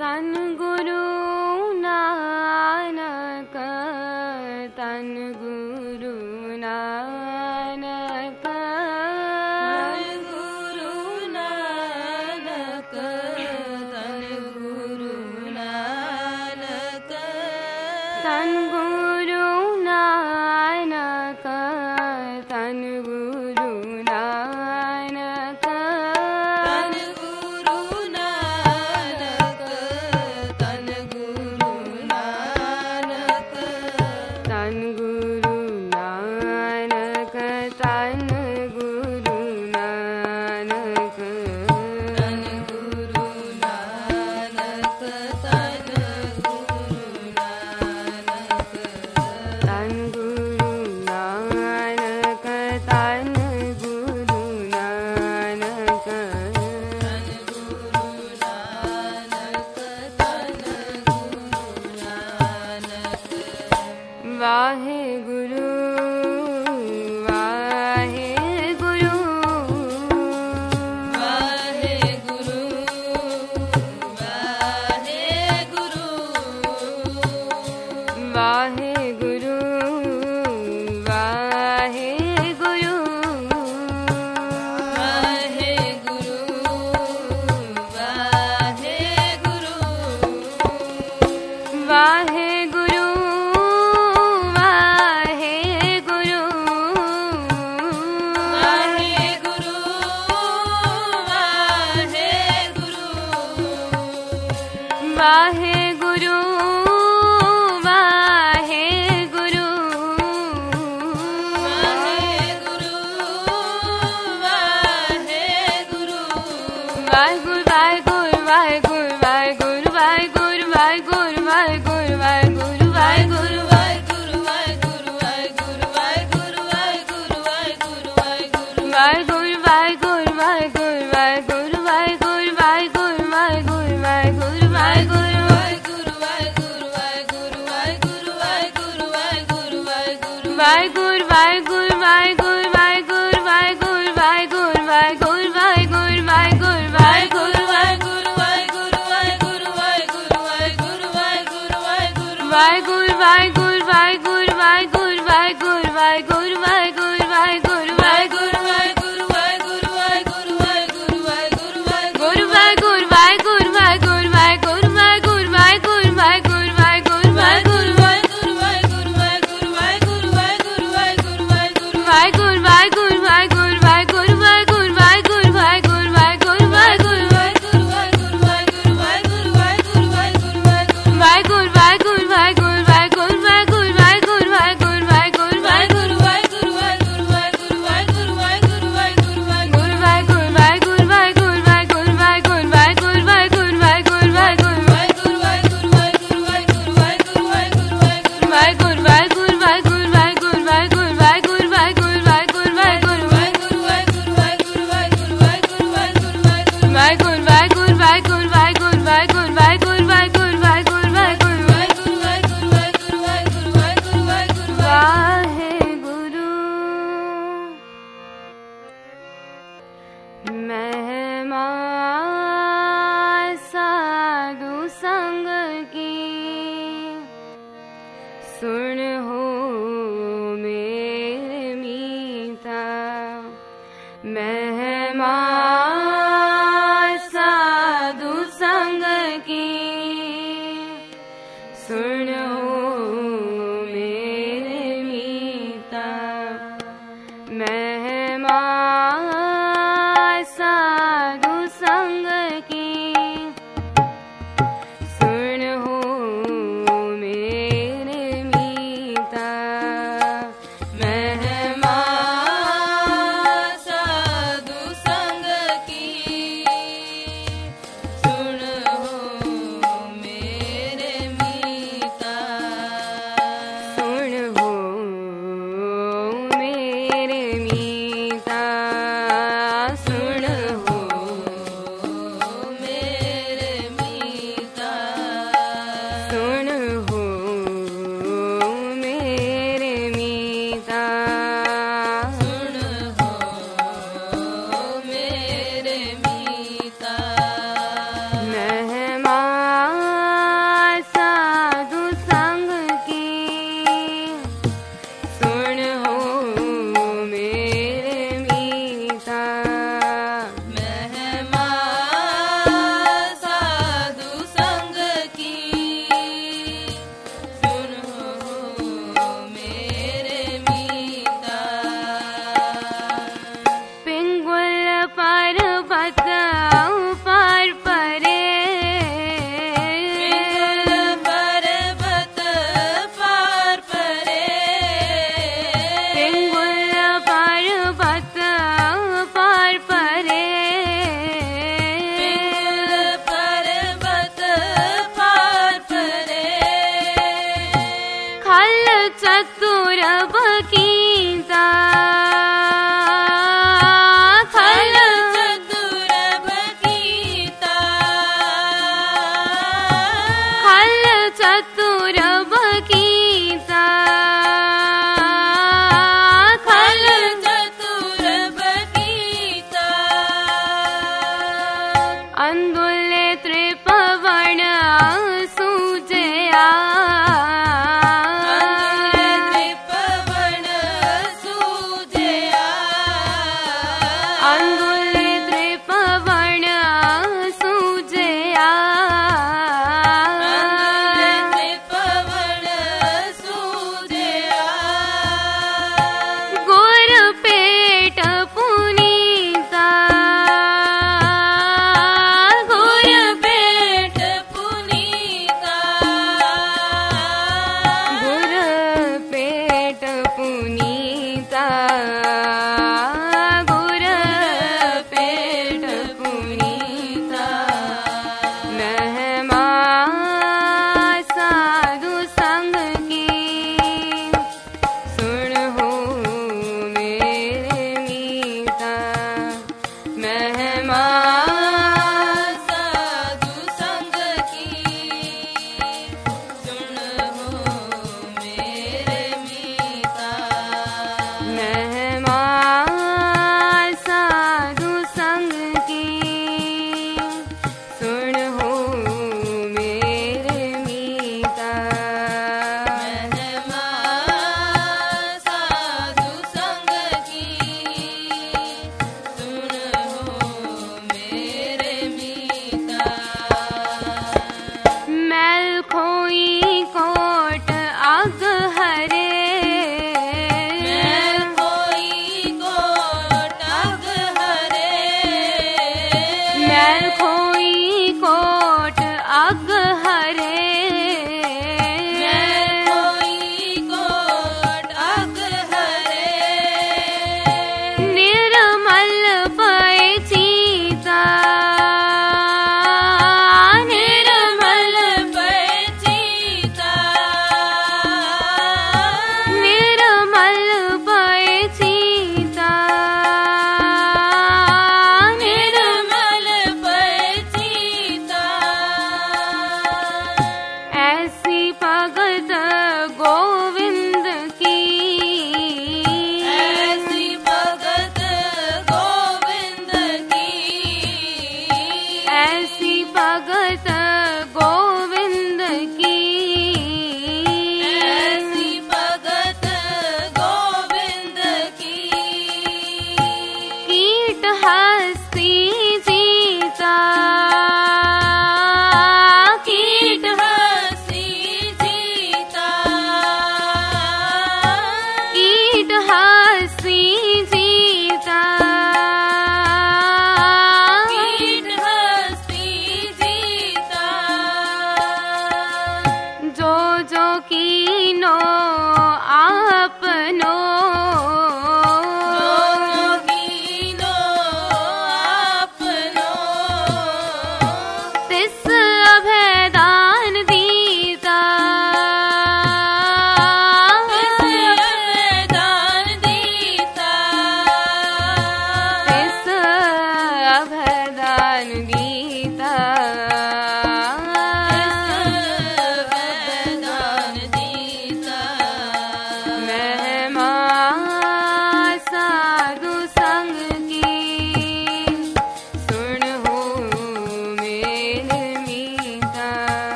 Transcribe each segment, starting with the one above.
तन गुरु नानक, तन गुरु नानक, तन गुरु नानक, तन गुरु नानक, तन गुरु नानक, तन गुरु नानक, तन गुरु नानक, तन गुरु नानक, तन गुरु नानक, तन गुरु नानक, तन गुरु नानक, तन गुरु नानक, तन गुरु नानक, तन गुरु नानक, तन गुरु नानक, तन गुरु नानक। वाहे गुरु वाहे गुरु, वाहे गुरु वाहे गुरु, वाहे गुरु वाहे गुरु, वाहे गुरु वाहे गुरु, वाहे गुरु वाहे गुरु, वाहे गुरु वाहे गुरु, वाहे गुरु वाहे गुरु, वाहे गुरु वाहे गुरु, वाहेगुरु वाहेगुरु वाहेगुरु वाहेगुरु वाहेगुरु वाहेगुरु वाहेगुरु वाहेगुरु वाहेगुरु वाहेगुरु वाहेगुरु वाहेगुरु वाहेगुरु वाहेगुरु वाहेगुरु वाहेगुरु, वाहेगुरु वाहेगुरु वाहेगुरु वाहेगुरु वाहेगुरु वाहेगुरु वाहेगुरु वाहेगुरु वाहेगुरु, वाहेगुरु वाहेगुरु वाहेगुरु वाहेगुरु वाहेगुरु वाहेगुरु वाहेगुरु, वाहेगुरु वाहेगुरु वाहेगुरु वाहेगुरु वाहेगुरु वाहेगुरु वाहेगुरु वाहेगुरु, वाहेगुरु वाहेगुरु वाहेगुरु वाहेगुरु, वाहेगुरु वाहेगुरु वाहेगुरु वाहेगुरु वाहेगुरु वाहेगुरु वाहेगुरु वाहेगुरु, वाहेगुरु वाहेगुरु वाहेगुरु वाहेगुरु वाहेगुरु वाहेगुरु वाहेगुरु वाहेगुरु वाहेगुरु, वाहेगुरु वाहेगुरु वाहेगुरु वाहेगुरु वाहेगुरु वाहेगुरु वाहेगुरु, गुरु वाहेगुरु वाहेगुरु वाहेगुरु वाहेगुरु वाहेगुरु वाहेगुरु वाहेगुरु वाहेगुरु वाहेगुरु, वाहेगुरु वाहेगुरु वाहेगुरु वाहेगुरु वाहेगुरु वाहेगुरु वाहेगुरु वाहेगुरु, वाहेगुरु वाहेगुरु वाहेगुरु वाहेगुरु वाहेगुरु वाहेगुरु वाहेगुरु वाहेगुरु वाहेगुरु, वाहेगुरु वाहेगुरु वाहेगुरु वाहेगुरु वाहेगुरु वाहेगुरु वाहेगुरु, वाहेगुरु वाहेगुरु वाहेगुरु वाहेगुरु वाहेगुरु वाहेगुरु वाहेगुरु वाहेगुरु, वाहेगुरु वाहेगुरु वाहेगुरु वाहेगुरु वाहेगुरु वाहेगुरु वाहेगुरु, गुरु वाहेगुरु वाहेगुरु वाहेगुरु वाहेगुरु वाहेगुरु वाहेगुरु वाहेगुरु वाहेगुरु वाहेगुरु, वाहेगुरु वाहेगुरु वाहेगुरु वाहेगुरु वाहेगुरु वाहेगुरु वाहेगुरु, वाहेगुरु वाहेगुरु वाहेगुरु वाहेगुरु वाहेगुरु वाहेगुरु वाहेगुरु वाहेगुरु वाहेगुरु, वाहेगुरु वाहेगुरु वाहेगुरु वाहेगुरु वाहेगुरु वाहेगुरु वाहेगुरु, वाहेगुरु वाहेगुरु वाहेगुरु वाहेगुरु वाहेगुरु वाहेगुरु वाहेगुरु वाहेगुरु वाहेगुरु, वाहेगुरु वाहेगुरु वाहेगुरु वाहेगुरु वाहेगुरु वाहेगुरु वाहेगुरु, वाहेगुरु। महिमा साधु संग की सुन हो मेरे मीता, महिमा साधु अंदुले त्रिपवन सूजया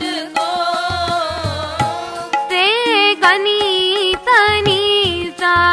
तनी तनी ता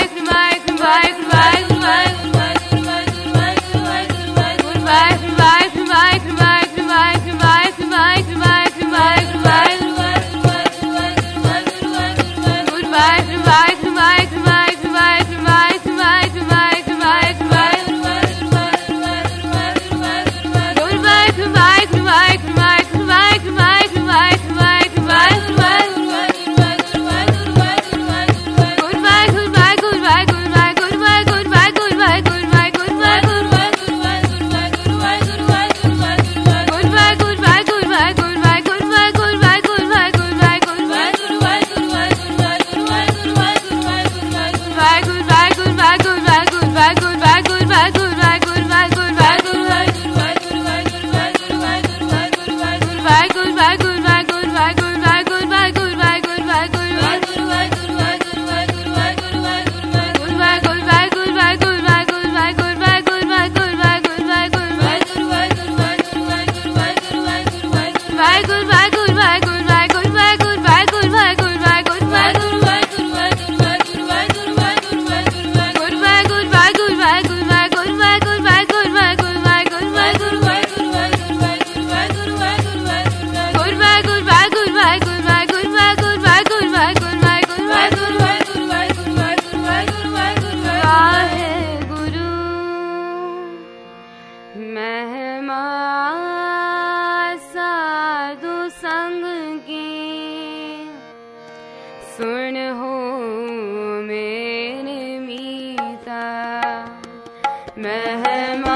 सुन हो मेरे मीता मेहमान